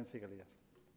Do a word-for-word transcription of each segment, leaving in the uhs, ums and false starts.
transparencia y calidad.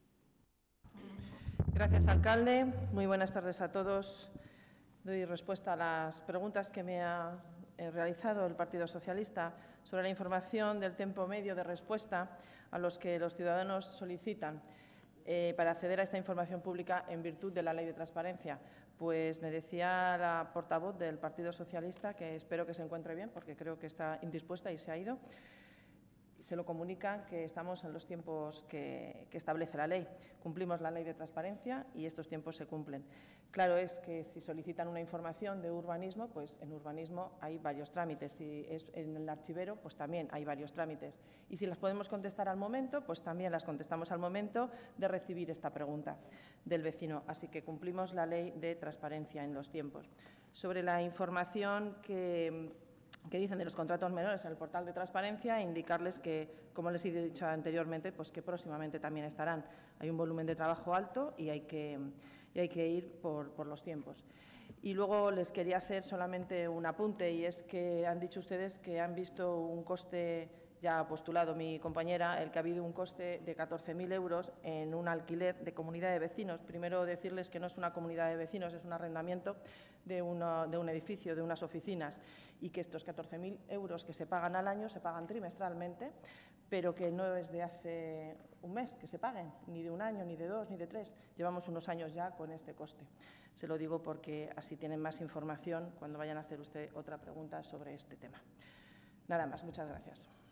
Gracias, alcalde. Muy buenas tardes a todos. Doy respuesta a las preguntas que me ha realizado el Partido Socialista sobre la información del tiempo medio de respuesta a los que los ciudadanos solicitan eh, para acceder a esta información pública en virtud de la Ley de Transparencia. Pues me decía la portavoz del Partido Socialista, que espero que se encuentre bien, porque creo que está indispuesta y se ha ido. Se lo comunican que estamos en los tiempos que, que establece la ley. Cumplimos la Ley de Transparencia y estos tiempos se cumplen. Claro es que si solicitan una información de urbanismo, pues en urbanismo hay varios trámites. Si es en el archivero, pues también hay varios trámites. Y si las podemos contestar al momento, pues también las contestamos al momento de recibir esta pregunta del vecino. Así que cumplimos la Ley de Transparencia en los tiempos. Sobre la información que... que dicen de los contratos menores en el portal de transparencia, e indicarles que, como les he dicho anteriormente, pues que próximamente también estarán. Hay un volumen de trabajo alto y hay que, y hay que ir por, por los tiempos. Y luego les quería hacer solamente un apunte, y es que han dicho ustedes que han visto un coste, ya ha postulado mi compañera, el que ha habido un coste de catorce mil euros en un alquiler de comunidad de vecinos. Primero decirles que no es una comunidad de vecinos, es un arrendamiento de, uno, de un edificio, de unas oficinas, y que estos catorce mil euros que se pagan al año se pagan trimestralmente, pero que no es de hace un mes que se paguen, ni de un año, ni de dos, ni de tres. Llevamos unos años ya con este coste. Se lo digo porque así tienen más información cuando vayan a hacer usted otra pregunta sobre este tema. Nada más. Muchas gracias.